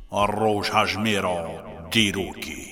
روژهجمه را دیروکی.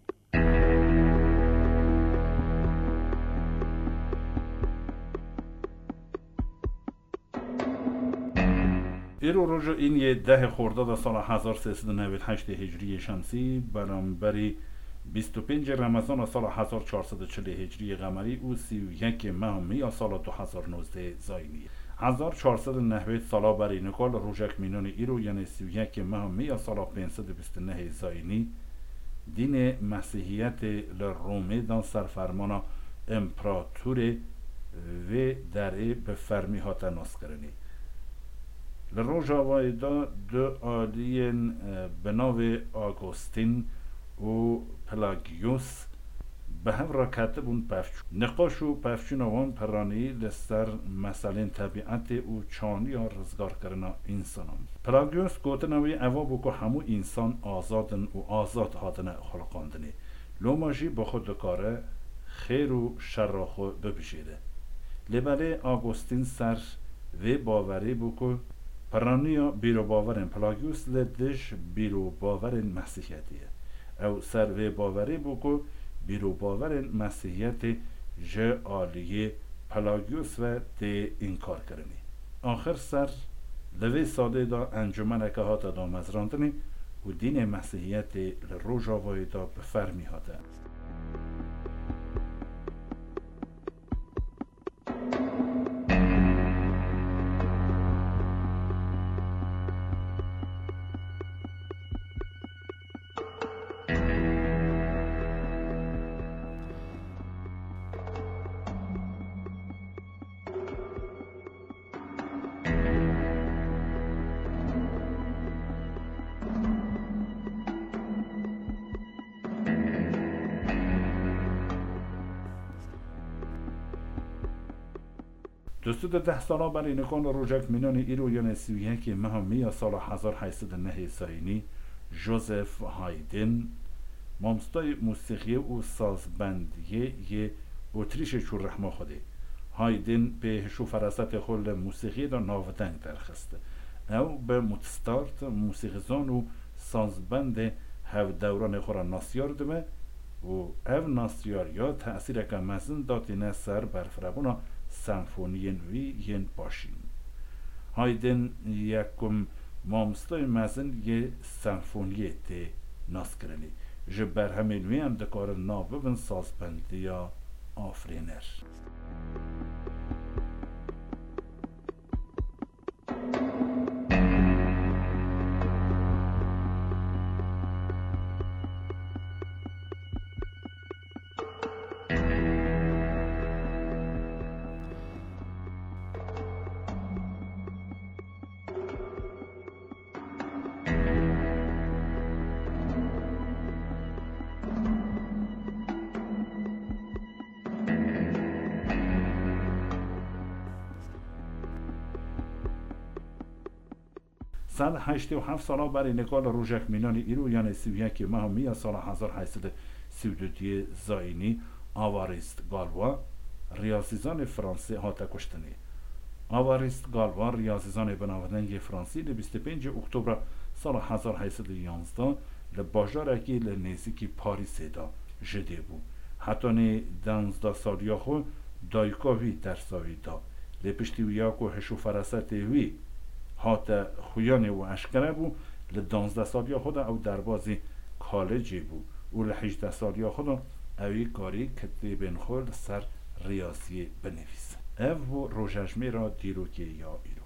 ایرو روژو این یه 10 خرداد سال 1398 هجری شمسی برابر 25 رمضان سال 1440 هجری قمری و 31 ماه می سال 2019 زاینی. 1490 سالا برای نکال روژک مینون ایرو یعنی 31 ماه می سال 529 زاینی دین مسیحیت لرومه دان سرفرمان امپراتور و دره به فرمی هاتا ناس کرنی. لروژا وایدا دو آلین بناو آگوستین و پلاگیوس به هم را کتبون پفچون نقاش و پفچون وان پرانی لستر مسئلین طبیعت و چانی ها رزگار کرنا انسانان. پلاگیوس گوتنوی اوابو که همو انسان آزادن و آزاد هادن خلقاندنی لوماجی با خود دکاره خیر و شر را خود ببشیده. لباله آگوستین سر و باوری بو که پرانیا بیرو باورن پلاگیوس لدش بیرو باورن مسیحیتیه او سر و باوری بو که بیرو باورن مسیحیت جه آلیه پلاگیوس و ده انکار کرنی. آخر سر لوی ساده دا انجمن که هاتا دا مزراندنی و دین مسیحیت لروژاوای دا بفرمی هاتا. دوستو 10 سالا برای نکان روژک مینان ایرو یعنی 31 ماه می سال 1809 زاینی جوزف هایدن مامستای موسیقی و سازبندی یه اتریش چون رحمه خوده. هایدن به هشو فرست خل موسیقی دا ناودنگ درخسته او به متستارت موسیقیزان و سازبند هف دوران خورا ناسیار دمه و او ناسیار یا تأثیر که مزن داتینه سر برفرابونا سمفونین وی ین باشین. هایدن یکم مامستای مزن یه سمفونیه ده ناس کرنی جبر همین وی هم دکار ناببن سازبندی یا آفرینر. سال 87 سالا برای نکال روژک مینان ایرو یعنی 31 ماه می سال 1832 زاینی آواریست گالوا ریاضیزان فرانسه هاتا کشتنی. آواریست گالوا ریاضیزان بناودنگ فرانسی ل 25 اکتبر سال 1811 لباجارکی لنزیکی پاریس دا جده بو. حتی نه 12 سالیا خو دایکاوی درساوی دا لپشتیویا کو هشو فرست وی هات خویانه و اشکره بو ل 12 سالیا خود او دربازی کالجی بو و ل 18 سالیا خود اوی کاری کتیبن خود سر ریاضی بنویس. او روژهجمه را دیروکی یا ایرو.